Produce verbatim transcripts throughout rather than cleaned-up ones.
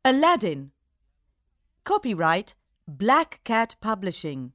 Aladdin. Copyright Black Cat Publishing.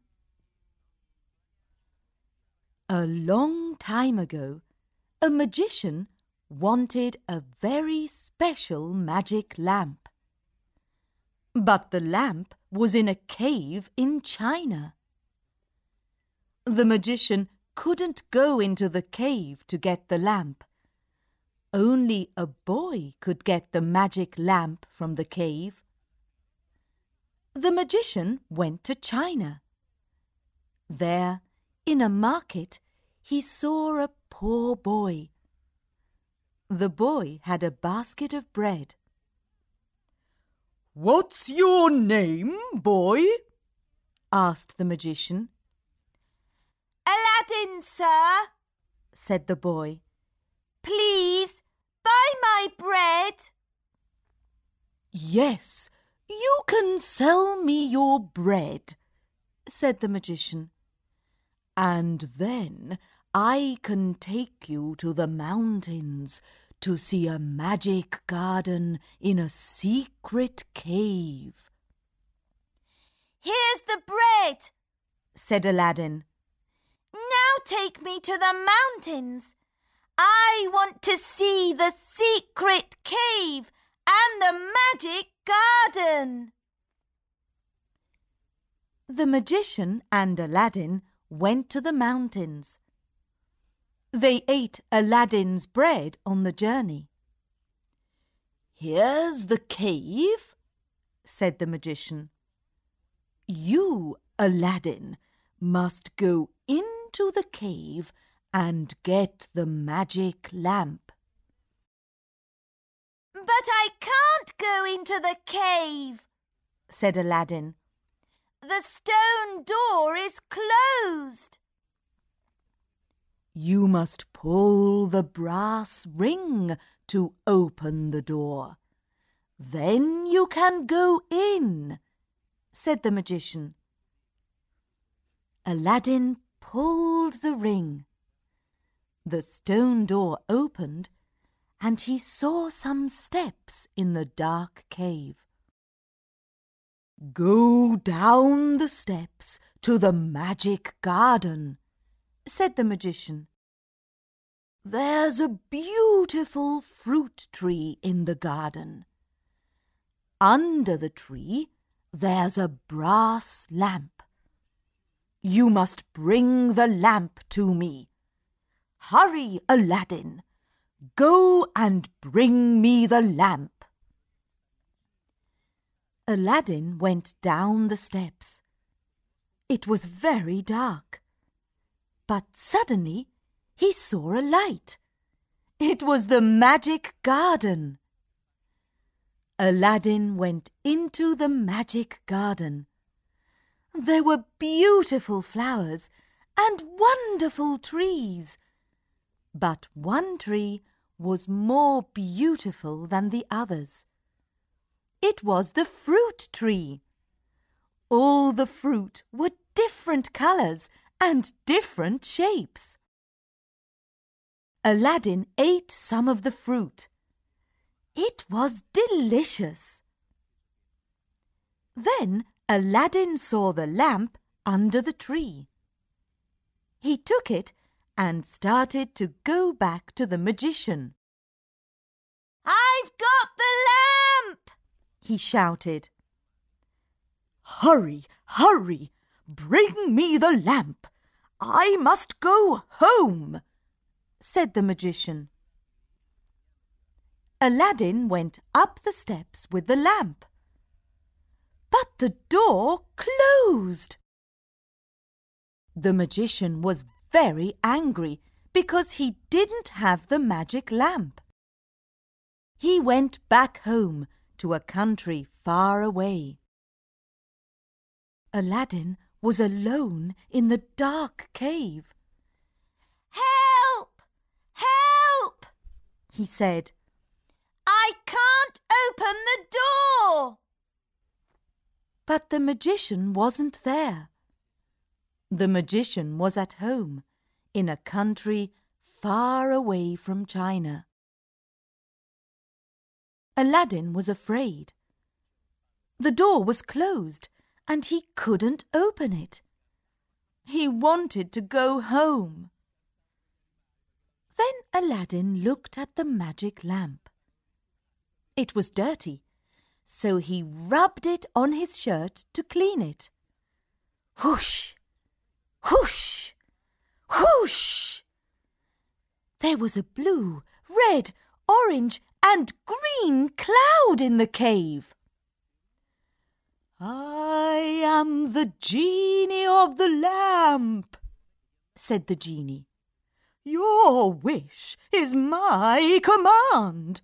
A long time ago, a magician wanted a very special magic lamp. But the lamp was in a cave in China. The magician couldn't go into the cave to get the lamp. Only a boy could get the magic lamp from the cave. The magician went to China. There, in a market, he saw a poor boy. The boy had a basket of bread. "What's your name, boy?" asked the magician. "Aladdin, sir," said the boy. "Please, buy my bread." "Yes, you can sell me your bread," said the magician. "And then I can take you to the mountains to see a magic garden in a secret cave." "Here's the bread," said Aladdin. "Now take me to the mountains. I want to see the secret cave and the magic garden." The magician and Aladdin went to the mountains. They ate Aladdin's bread on the journey. "Here's the cave," said the magician. "You, Aladdin, must go into the cave and get the magic lamp." "But I can't go into the cave," said Aladdin. "The stone door is closed." "You must pull the brass ring to open the door. Then you can go in," said the magician. Aladdin pulled the ring. The stone door opened, and he saw some steps in the dark cave. "Go down the steps to the magic garden," said the magician. "There's a beautiful fruit tree in the garden. Under the tree, there's a brass lamp. You must bring the lamp to me. Hurry, Aladdin! Go and bring me the lamp." Aladdin went down the steps. It was very dark. But suddenly he saw a light. It was the magic garden. Aladdin went into the magic garden. There were beautiful flowers and wonderful trees. But one tree was more beautiful than the others. It was the fruit tree. All the fruit were different colours and different shapes. Aladdin ate some of the fruit. It was delicious. Then Aladdin saw the lamp under the tree. He took it and started to go back to the magician. "I've got the lamp!" he shouted. "Hurry, hurry! Bring me the lamp! I must go home!" said the magician. Aladdin went up the steps with the lamp. But the door closed. The magician was very angry because he didn't have the magic lamp. He went back home to a country far away. Aladdin was alone in the dark cave. "Help! Help!" he said. "I can't open the door." But the magician wasn't there. The magician was at home, in a country far away from China. Aladdin was afraid. The door was closed and he couldn't open it. He wanted to go home. Then Aladdin looked at the magic lamp. It was dirty, so he rubbed it on his shirt to clean it. Whoosh! Whoosh! Whoosh! There was a blue, red, orange and green cloud in the cave. I am the genie of the lamp, said the genie. Your wish is my command.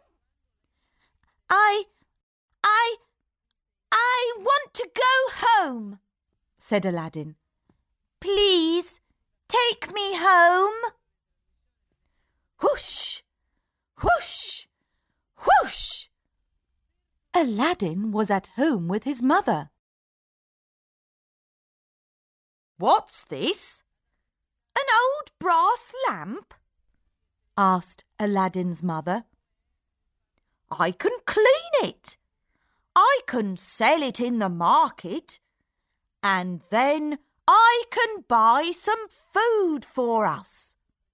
I, I, I want to go home, said Aladdin. Please take me home. Whoosh! Whoosh! Whoosh! Aladdin was at home with his mother. What's this? An old brass lamp? asked Aladdin's mother. I can clean it. I can sell it in the market. And then I can buy some food for us.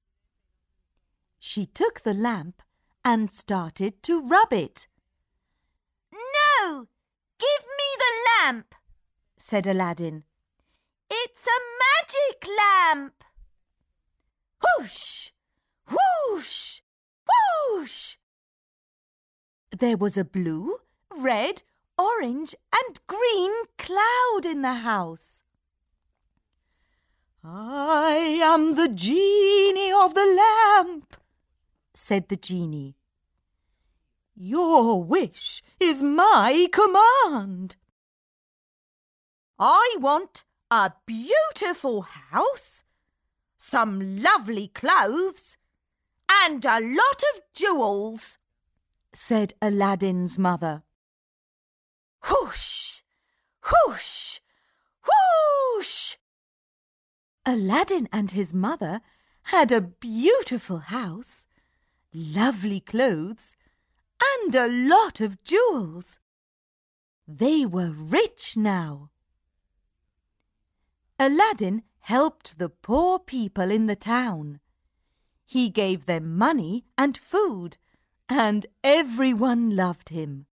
She took the lamp and started to rub it. No, give me the lamp, said Aladdin. It's a magic lamp. Whoosh! Whoosh! Whoosh! There was a blue, red, orange and green cloud in the house. I am the genie of the lamp, said the genie. Your wish is my command. I want a beautiful house, some lovely clothes, and a lot of jewels, said Aladdin's mother. Whoosh! Whoosh! Whoosh! Aladdin and his mother had a beautiful house, lovely clothes, and a lot of jewels. They were rich now. Aladdin helped the poor people in the town. He gave them money and food, and everyone loved him.